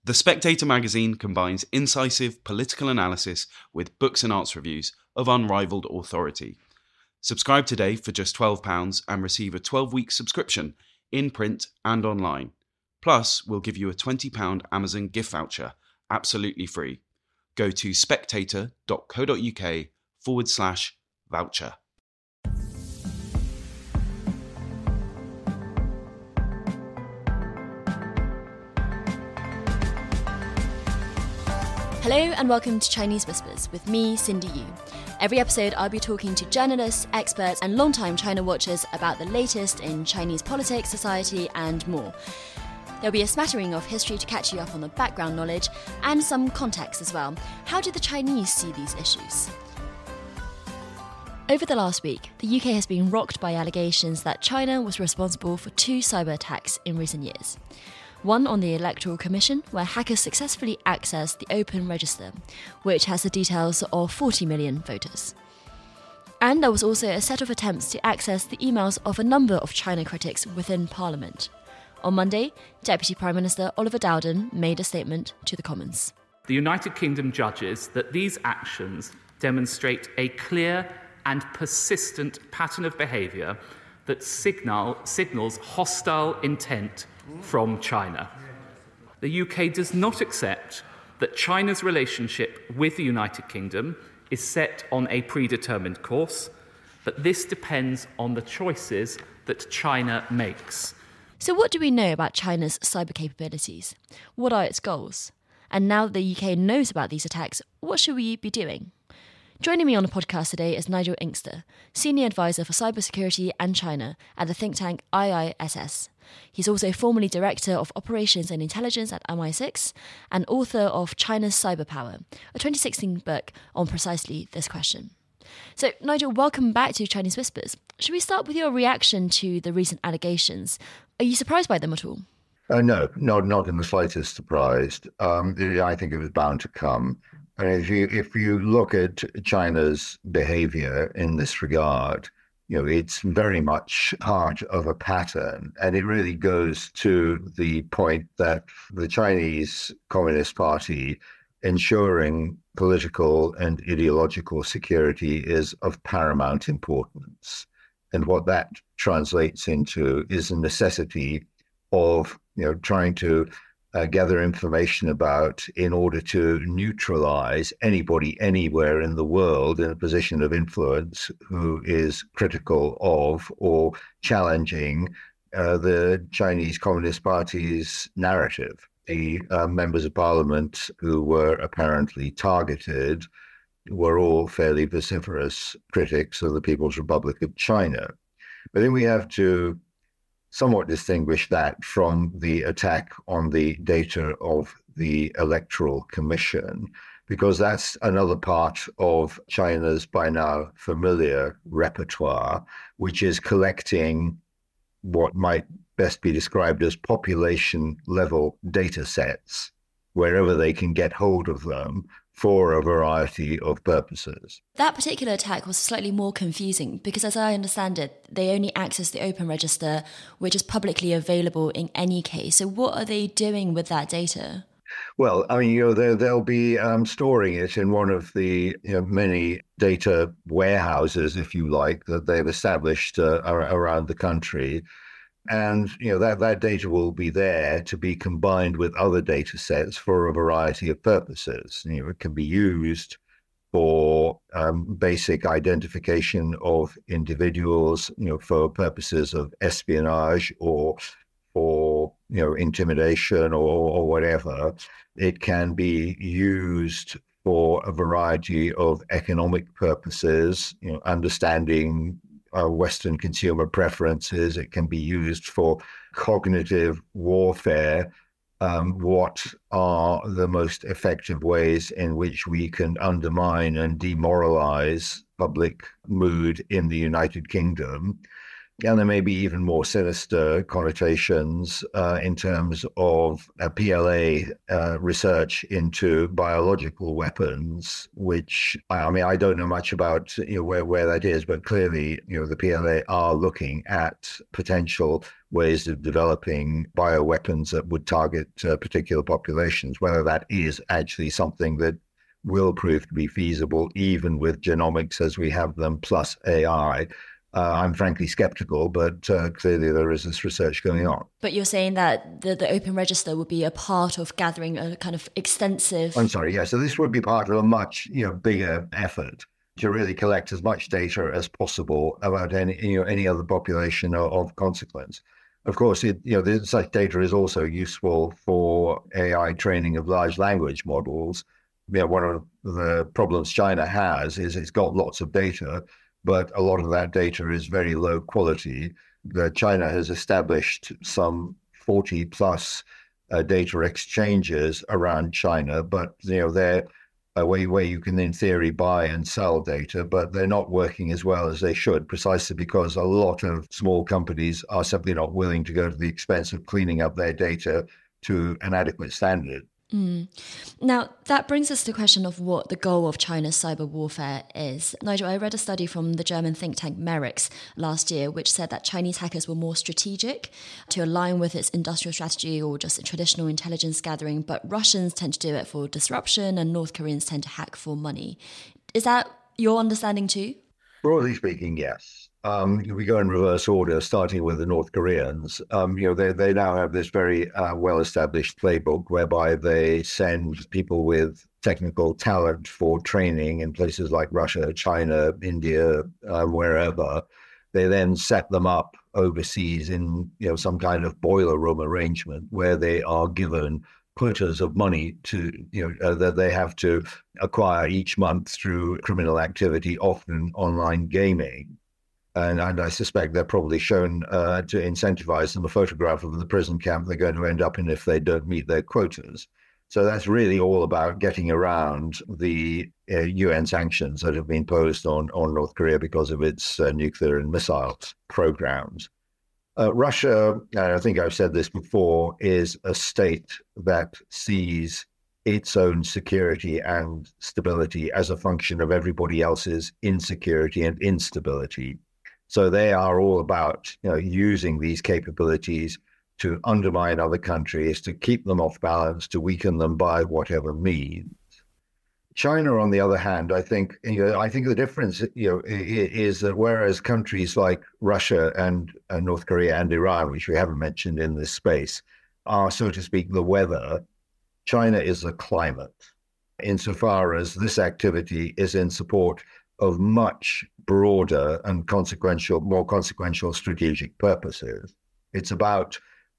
The Spectator magazine combines incisive political analysis with books and arts reviews of unrivaled authority. Subscribe today for just £12 and receive a 12-week subscription in print and online. Plus, we'll give you a £20 Amazon gift voucher, absolutely free. Go to spectator.co.uk/voucher. Hello and welcome to Chinese Whispers with me, Cindy Yu. Every episode I'll be talking to journalists, experts and long-time China watchers about the latest in Chinese politics, society and more. There'll be a smattering of history to catch you up on the background knowledge and some context as well. How do the Chinese see these issues? Over the last week, the UK has been rocked by allegations that China was responsible for 2 cyber attacks in recent years. One on the Electoral Commission, where hackers successfully accessed the Open Register, which has the details of 40 million voters. And there was also a set of attempts to access the emails of a number of China critics within Parliament. On Monday, Deputy Prime Minister Oliver Dowden made a statement to the Commons. The United Kingdom judges that these actions demonstrate a clear and persistent pattern of behaviour that signals hostile intent from China. The UK does not accept that China's relationship with the United Kingdom is set on a predetermined course, but this depends on the choices that China makes. So what do we know about China's cyber capabilities? What are its goals? And now that the UK knows about these attacks, what should we be doing? Joining me on the podcast today is Nigel Inkster, Senior Advisor for Cybersecurity and China at the think tank IISS. He's also formerly Director of Operations and Intelligence at MI6 and author of China's Cyber Power, a 2016 book on precisely this question. So, Nigel, welcome back to Chinese Whispers. Should we start with your reaction to the recent allegations? Are you surprised by them at all? No, not in the slightest surprised. I think it was bound to come. And if you look at China's behavior in this regard, it's very much part of a pattern. And it really goes to the point that the Chinese Communist Party ensuring political and ideological security is of paramount importance. And what that translates into is a necessity of, trying to gather information about in order to neutralize anybody anywhere in the world in a position of influence who is critical of or challenging the Chinese Communist Party's narrative. The members of parliament who were apparently targeted were all fairly vociferous critics of the People's Republic of China. But then we have to somewhat distinguish that from the attack on the data of the Electoral Commission, because that's another part of China's by now familiar repertoire, which is collecting what might best be described as population-level data sets, wherever they can get hold of them, for a variety of purposes. That particular attack was slightly more confusing because, as I understand it, they only access the Open Register, which is publicly available in any case. So what are they doing with that data? Well, they'll be storing it in one of the many data warehouses, if you like, that they've established around the country. And, that data will be there to be combined with other data sets for a variety of purposes. It can be used for basic identification of individuals, for purposes of espionage or for, intimidation or whatever. It can be used for a variety of economic purposes, understanding Western consumer preferences. It can be used for cognitive warfare. What are the most effective ways in which we can undermine and demoralize public mood in the United Kingdom? And there may be even more sinister connotations in terms of PLA research into biological weapons, which I don't know much about where that is, but clearly the PLA are looking at potential ways of developing bioweapons that would target particular populations. Whether that is actually something that will prove to be feasible, even with genomics as we have them plus AI. I'm frankly skeptical, but clearly there is this research going on. But you're saying that the Open Register would be a part of gathering a kind of extensive... I'm sorry, yeah. So this would be part of a much bigger effort to really collect as much data as possible about any other population of consequence. Of course, such data is also useful for AI training of large language models. One of the problems China has is it's got lots of data, but a lot of that data is very low quality. China has established some 40 plus data exchanges around China, but they're a way where you can in theory buy and sell data, but they're not working as well as they should, precisely because a lot of small companies are simply not willing to go to the expense of cleaning up their data to an adequate standard. Now, that brings us to the question of what the goal of China's cyber warfare is. Nigel, I read a study from the German think tank Merix last year, which said that Chinese hackers were more strategic to align with its industrial strategy or just traditional intelligence gathering, but Russians tend to do it for disruption and North Koreans tend to hack for money. Is that your understanding too? Broadly speaking, yes. We go in reverse order, starting with the North Koreans. They now have this very well-established playbook whereby they send people with technical talent for training in places like Russia, China, India, wherever. They then set them up overseas in some kind of boiler room arrangement where they are given quotas of money to that they have to acquire each month through criminal activity, often online gaming. And I suspect they're probably shown to incentivize them a photograph of the prison camp they're going to end up in if they don't meet their quotas. So that's really all about getting around the UN sanctions that have been imposed on North Korea because of its nuclear and missile programs. Russia, and I think I've said this before, is a state that sees its own security and stability as a function of everybody else's insecurity and instability. So they are all about using these capabilities to undermine other countries, to keep them off balance, to weaken them by whatever means. China, on the other hand, I think the difference is that whereas countries like Russia and North Korea and Iran, which we haven't mentioned in this space, are, so to speak, the weather, China is the climate, insofar as this activity is in support of much broader and more consequential strategic purposes. It's part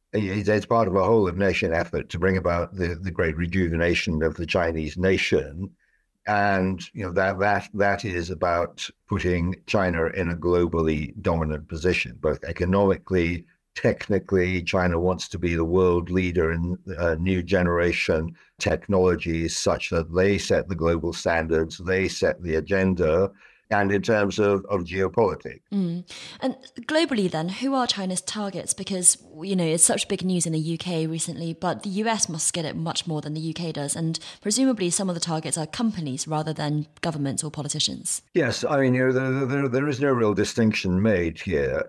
of a whole of nation effort to bring about the great rejuvenation of the Chinese nation. And that is about putting China in a globally dominant position, both economically, technically. China wants to be the world leader in new generation technologies such that they set the global standards, they set the agenda, and in terms of geopolitics. And globally then, who are China's targets? Because, it's such big news in the UK recently, but the US must get it much more than the UK does. And presumably some of the targets are companies rather than governments or politicians. Yes, I mean, there is no real distinction made here.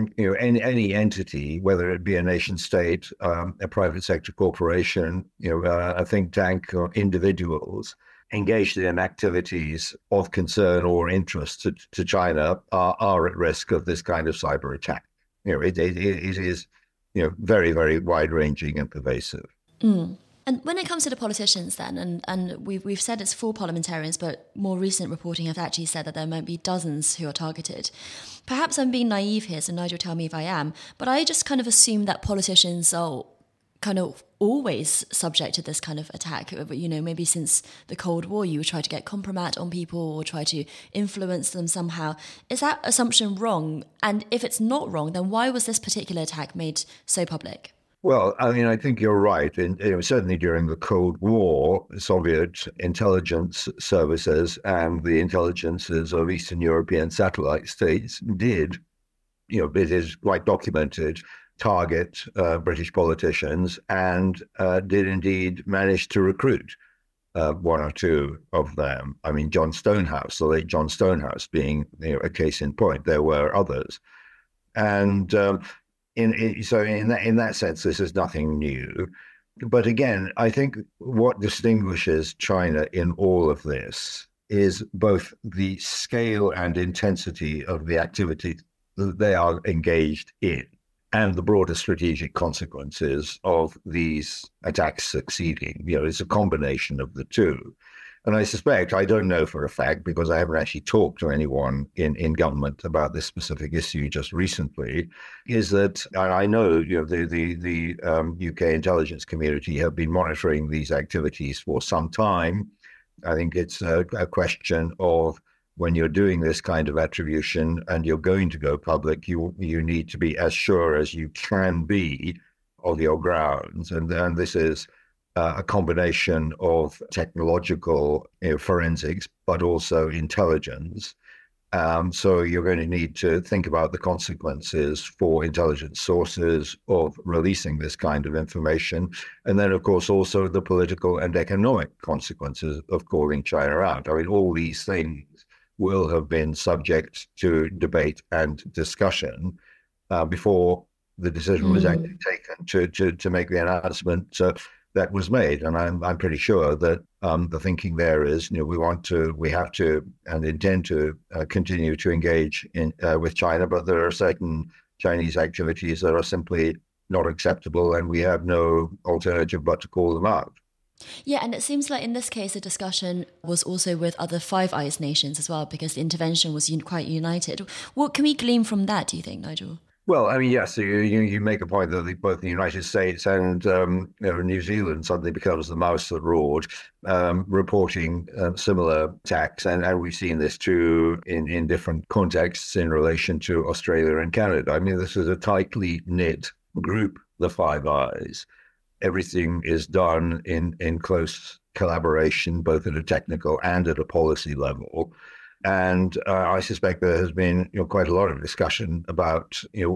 Any entity, whether it be a nation state, a private sector corporation, a think tank, or individuals engaged in activities of concern or interest to China are at risk of this kind of cyber attack. It is very, very wide-ranging and pervasive. And when it comes to the politicians then, and we've said it's for parliamentarians, but more recent reporting have actually said that there might be dozens who are targeted. Perhaps I'm being naive here, so Nigel, tell me if I am, but I just kind of assume that politicians are kind of always subject to this kind of attack. Maybe since the Cold War, you would try to get compromat on people or try to influence them somehow. Is that assumption wrong? And if it's not wrong, then why was this particular attack made so public? Well, I mean, I think you're right. And certainly during the Cold War, Soviet intelligence services and the intelligences of Eastern European satellite states did it is quite documented, target British politicians and did indeed manage to recruit one or two of them. I mean, John Stonehouse, the late John Stonehouse being a case in point. There were others. And in that sense, this is nothing new. But again, I think what distinguishes China in all of this is both the scale and intensity of the activity that they are engaged in and the broader strategic consequences of these attacks succeeding. It's a combination of the two. And I suspect, I don't know for a fact, because I haven't actually talked to anyone in government about this specific issue just recently, is that I know the UK intelligence community have been monitoring these activities for some time. I think it's a question of when you're doing this kind of attribution and you're going to go public, you need to be as sure as you can be of your grounds. And then this is a combination of technological forensics, but also intelligence. So you're going to need to think about the consequences for intelligence sources of releasing this kind of information. And then, of course, also the political and economic consequences of calling China out. I mean, all these things will have been subject to debate and discussion before the decision was actually taken to make the announcement that was made. And I'm pretty sure that the thinking there is, we have to and intend to continue to engage with China, but there are certain Chinese activities that are simply not acceptable, and we have no alternative but to call them out. Yeah, and it seems like in this case, the discussion was also with other Five Eyes nations as well, because the intervention was quite united. What can we glean from that, do you think, Nigel? Well, I mean, yes, you make a point that both the United States and New Zealand suddenly becomes the mouse that roared, reporting similar attacks. And we've seen this too in different contexts in relation to Australia and Canada. I mean, this is a tightly knit group, the Five Eyes. Everything is done in close collaboration, both at a technical and at a policy level. And I suspect there has been quite a lot of discussion about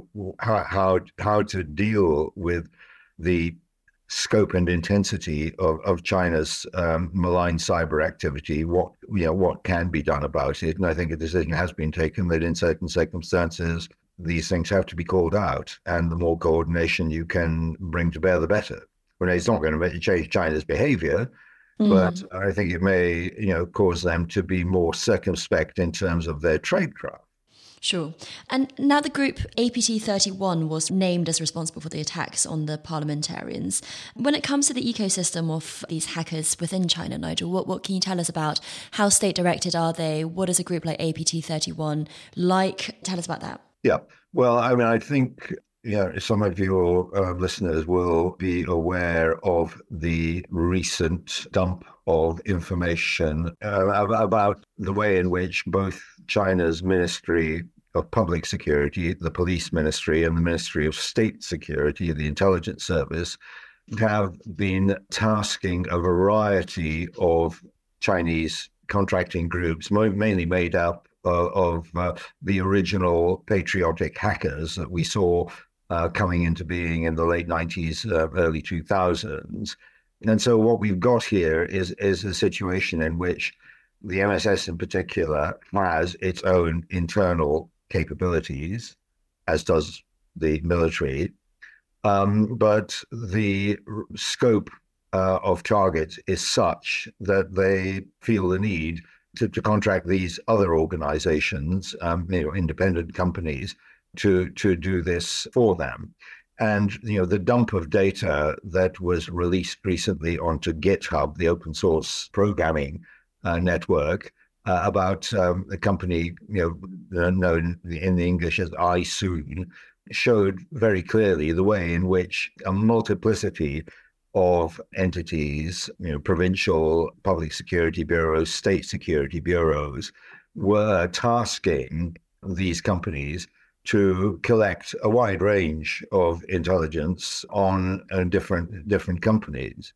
how to deal with the scope and intensity of China's malign cyber activity. What can be done about it? And I think a decision has been taken that in certain circumstances these things have to be called out, and the more coordination you can bring to bear, the better. Well, it's not going to change China's behavior. But I think it may, cause them to be more circumspect in terms of their tradecraft. Sure. And now the group APT31 was named as responsible for the attacks on the parliamentarians. When it comes to the ecosystem of these hackers within China, Nigel, what can you tell us about how state-directed are they? What is a group like APT31 like? Tell us about that. Yeah. Well, I mean, I think some of your listeners will be aware of the recent dump of information about the way in which both China's Ministry of Public Security, the Police Ministry, and the Ministry of State Security, the Intelligence Service, have been tasking a variety of Chinese contracting groups, mainly made up of the original patriotic hackers that we saw coming into being in the late 90s, early 2000s. And so what we've got here is a situation in which the MSS in particular has its own internal capabilities, as does the military. But the scope of targets is such that they feel the need to contract these other organizations, independent companies, to do this for them. And, the dump of data that was released recently onto GitHub, the open source programming network, about a company, known in the English as iSoon, showed very clearly the way in which a multiplicity of entities, provincial public security bureaus, state security bureaus, were tasking these companies to collect a wide range of intelligence on different countries,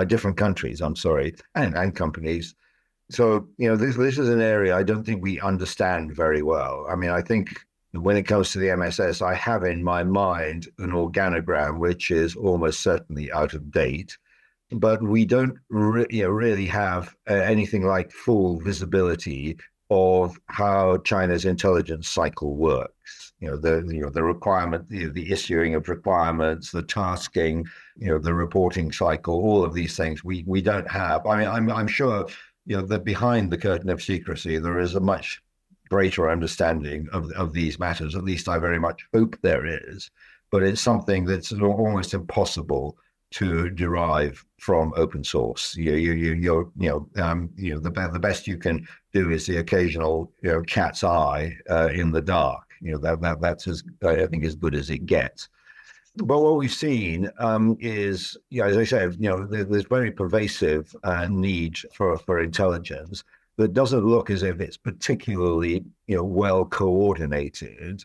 and companies. So, this is an area I don't think we understand very well. I mean, I think, When it comes to the MSS, I have in my mind an organogram which is almost certainly out of date, but we don't really have anything like full visibility of how China's intelligence cycle works. The requirement, the issuing of requirements, the tasking, the reporting cycle, all of these things we don't have. I mean, I'm sure that behind the curtain of secrecy there is a much greater understanding of these matters. At least I very much hope there is. But it's something that's almost impossible to derive from open source. The best you can do is the occasional cat's eye in the dark. That's I think as good as it gets. But what we've seen is, as I said, there's very pervasive need for intelligence that doesn't look as if it's particularly well coordinated.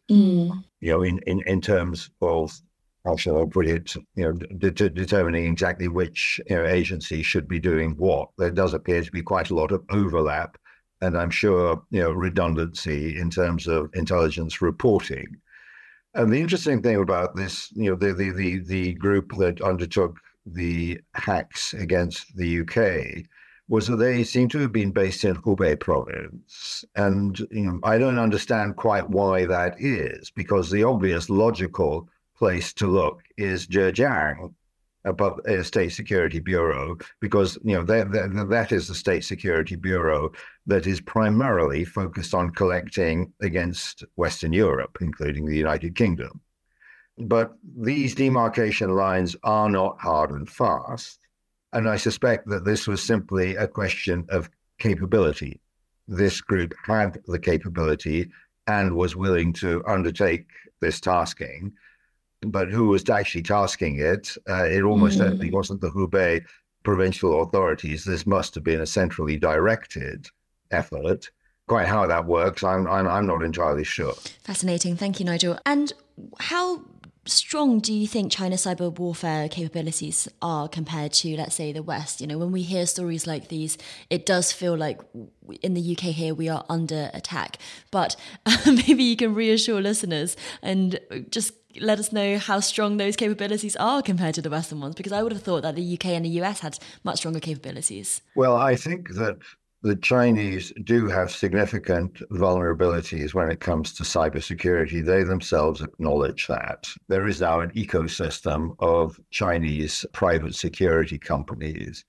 In terms of, how shall I put it, determining exactly which agency should be doing what. There does appear to be quite a lot of overlap, and I'm sure redundancy in terms of intelligence reporting. And the interesting thing about this, the group that undertook the hacks against the UK was that they seem to have been based in Hubei province. And I don't understand quite why that is, because the obvious logical place to look is Zhejiang, above a State Security Bureau, because that is the State Security Bureau that is primarily focused on collecting against Western Europe, including the United Kingdom. But these demarcation lines are not hard and fast. And I suspect that this was simply a question of capability. This group had the capability and was willing to undertake this tasking. But who was actually tasking it? It almost certainly wasn't the Hubei provincial authorities. This must have been a centrally directed effort. Quite how that works, I'm not entirely sure. Fascinating. Thank you, Nigel. And how strong do you think China's cyber warfare capabilities are compared to, let's say, the West? When we hear stories like these, it does feel like in the UK here we are under attack. But maybe you can reassure listeners and just let us know how strong those capabilities are compared to the Western ones, because I would have thought that the UK and the US had much stronger capabilities. Well, I think that the Chinese do have significant vulnerabilities when it comes to cybersecurity. They themselves acknowledge that. There is now an ecosystem of Chinese private security companies,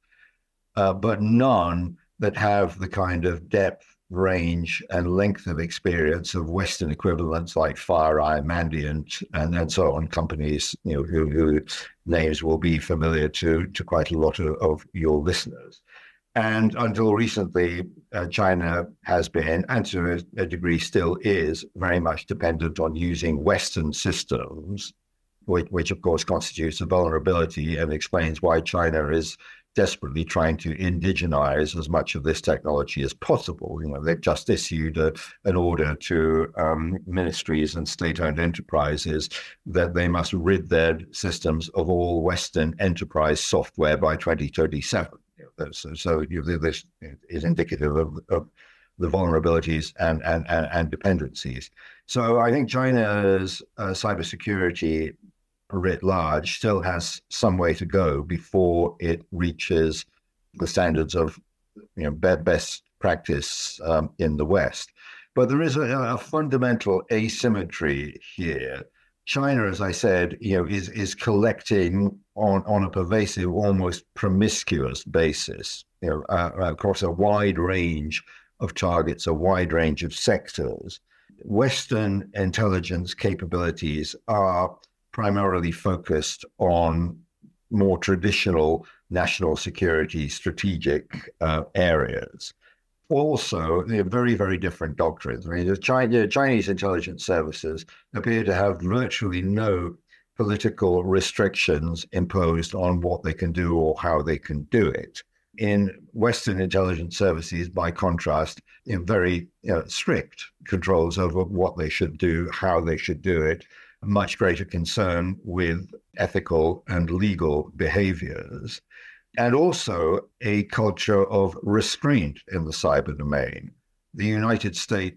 but none that have the kind of depth, range, and length of experience of Western equivalents like FireEye, Mandiant, and so on, companies who names will be familiar to quite a lot of your listeners. And until recently, China has been, and to a degree still is, very much dependent on using Western systems, which of course constitutes a vulnerability and explains why China is desperately trying to indigenize as much of this technology as possible. They've just issued an order to ministries and state-owned enterprises that they must rid their systems of all Western enterprise software by 2037. So this is indicative of the vulnerabilities and dependencies. So I think China's cybersecurity writ large still has some way to go before it reaches the standards of best practice in the West. But there is a fundamental asymmetry here. China, as I said, is collecting on a pervasive, almost promiscuous basis, across a wide range of targets, a wide range of sectors. Western intelligence capabilities are primarily focused on more traditional national security strategic areas. Also, they're very, very different doctrines. I mean, the Chinese intelligence services appear to have virtually no political restrictions imposed on what they can do or how they can do it. In Western intelligence services, by contrast, very strict controls over what they should do, how they should do it, much greater concern with ethical and legal behaviors, and also a culture of restraint in the cyber domain. The United States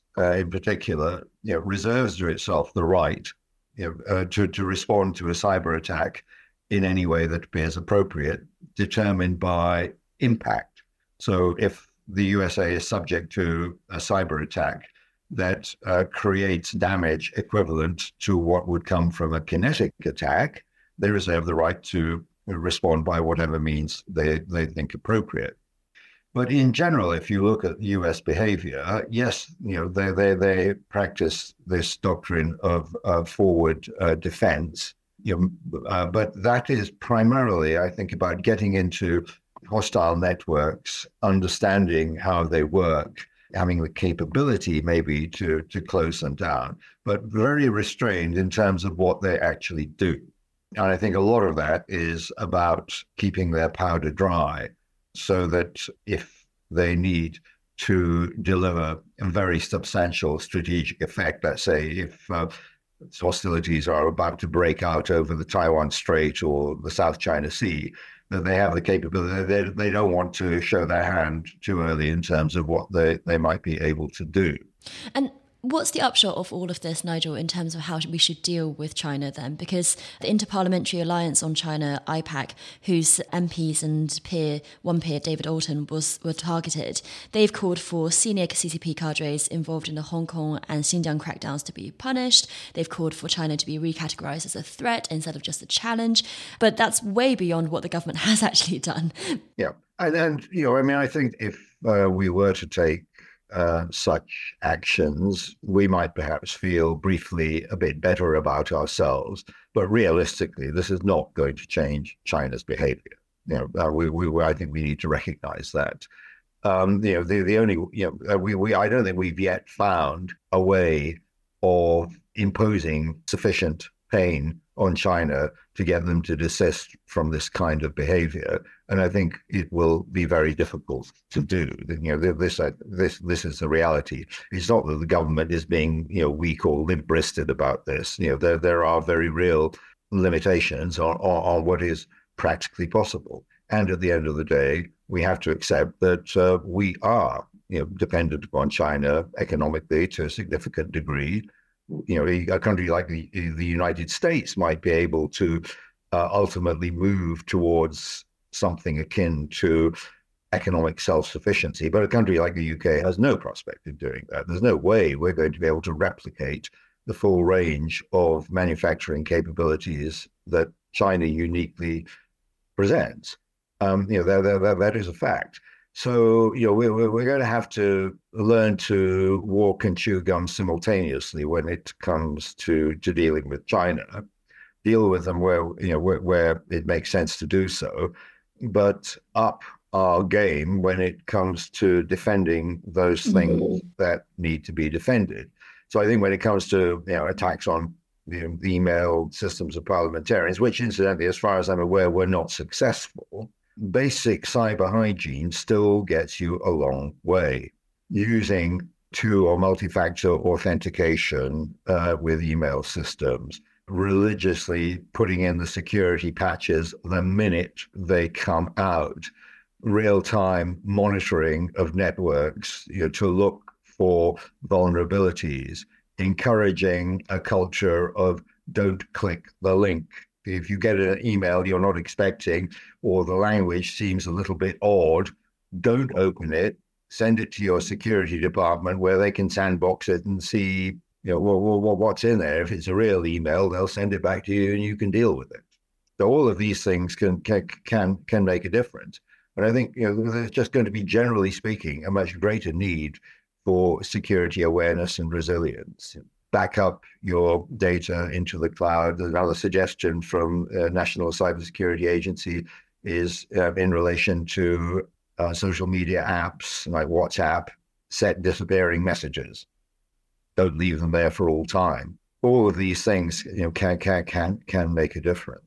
in particular, reserves to itself the right to respond to a cyber attack in any way that appears appropriate, determined by impact. So if the USA is subject to a cyber attack that creates damage equivalent to what would come from a kinetic attack, they reserve the right to respond by whatever means they think appropriate. But in general, if you look at U.S. behavior, yes, they practice this doctrine of forward defense, but that is primarily, I think, about getting into hostile networks, understanding how they work, having the capability maybe to close them down, but very restrained in terms of what they actually do. And I think a lot of that is about keeping their powder dry, so that if they need to deliver a very substantial strategic effect, let's say if hostilities are about to break out over the Taiwan Strait or the South China Sea, that they have the capability, they don't want to show their hand too early in terms of what they might be able to do. And what's the upshot of all of this, Nigel, in terms of how we should deal with China then? Because the Interparliamentary Alliance on China, IPAC, whose MPs and one peer, David Alton, were targeted, they've called for senior CCP cadres involved in the Hong Kong and Xinjiang crackdowns to be punished. They've called for China to be recategorized as a threat instead of just a challenge. But that's way beyond what the government has actually done. Yeah. And I think if we were to take such actions, we might perhaps feel briefly a bit better about ourselves, but realistically, this is not going to change China's behavior. I think we need to recognize that. I don't think we've yet found a way of imposing sufficient pain on China to get them to desist from this kind of behavior. And I think it will be very difficult to do. This is the reality. It's not that the government is being, weak or limp-wristed about this. There are very real limitations on what is practically possible. And at the end of the day, we have to accept that we are, dependent upon China economically to a significant degree. A country like the United States might be able to ultimately move towards something akin to economic self-sufficiency. But a country like the UK has no prospect of doing that. There's no way we're going to be able to replicate the full range of manufacturing capabilities that China uniquely presents. That is a fact. So, we're going to have to learn to walk and chew gum simultaneously when it comes to dealing with China. Deal with them where it makes sense to do so, but up our game when it comes to defending those things that need to be defended. So I think when it comes to attacks on the email systems of parliamentarians, which incidentally, as far as I'm aware, were not successful, basic cyber hygiene still gets you a long way. Using two or multi-factor authentication with email systems, religiously putting in the security patches the minute they come out, real-time monitoring of networks to look for vulnerabilities, encouraging a culture of don't click the link. If you get an email you're not expecting or the language seems a little bit odd, don't open it. Send it to your security department where they can sandbox it and see what's in there. If it's a real email, they'll send it back to you and you can deal with it. So all of these things can make a difference. But I think there's just going to be, generally speaking, a much greater need for security awareness and resilience. Back up your data into the cloud. Another suggestion from National Cybersecurity Agency is in relation to social media apps like WhatsApp, set disappearing messages. Don't leave them there for all time. All of these things can make a difference.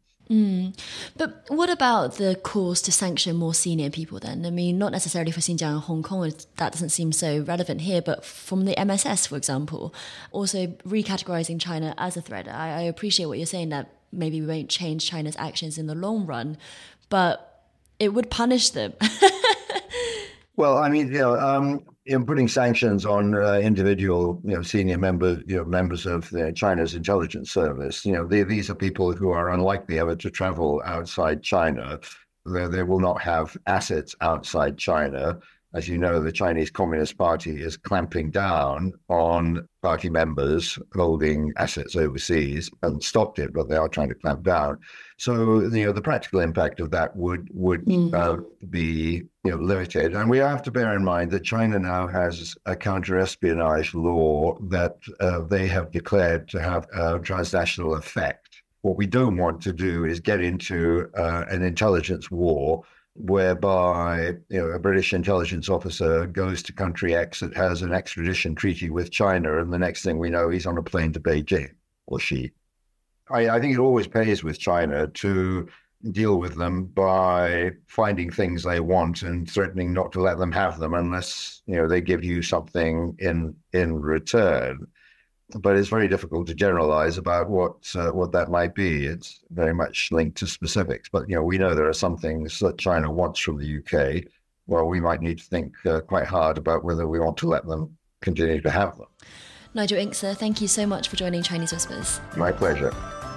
But what about the calls to sanction more senior people then? I mean, not necessarily for Xinjiang and Hong Kong, that doesn't seem so relevant here, but from the MSS, for example, also recategorizing China as a threat. I appreciate what you're saying, that maybe we won't change China's actions in the long run, but it would punish them. Well, I mean, in putting sanctions on individual, senior members of China's intelligence service, these are people who are unlikely ever to travel outside China. They will not have assets outside China. As you know, the Chinese Communist Party is clamping down on party members holding assets overseas. Hasn't stopped it, but they are trying to clamp down. So, the practical impact of that would be limited. And we have to bear in mind that China now has a counter-espionage law that they have declared to have a transnational effect. What we don't want to do is get into an intelligence war whereby a British intelligence officer goes to country X that has an extradition treaty with China, and the next thing we know, he's on a plane to Beijing, or she. I think it always pays with China to deal with them by finding things they want and threatening not to let them have them unless they give you something in return. But it's very difficult to generalize about what that might be. It's very much linked to specifics. But we know there are some things that China wants from the UK. Well, we might need to think quite hard about whether we want to let them continue to have them. Nigel Inkster, thank you so much for joining Chinese Whispers. My pleasure.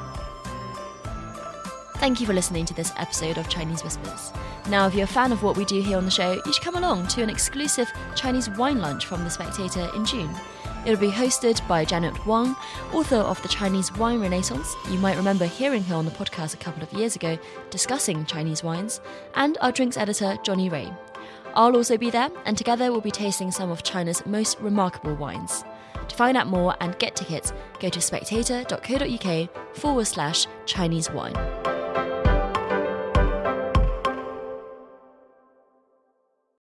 Thank you for listening to this episode of Chinese Whispers. Now, if you're a fan of what we do here on the show, you should come along to an exclusive Chinese wine lunch from The Spectator in June. It'll be hosted by Janet Wang, author of The Chinese Wine Renaissance. You might remember hearing her on the podcast a couple of years ago discussing Chinese wines, and our drinks editor, Johnny Ray. I'll also be there, and together we'll be tasting some of China's most remarkable wines. To find out more and get tickets, go to spectator.co.uk/Chinese wine.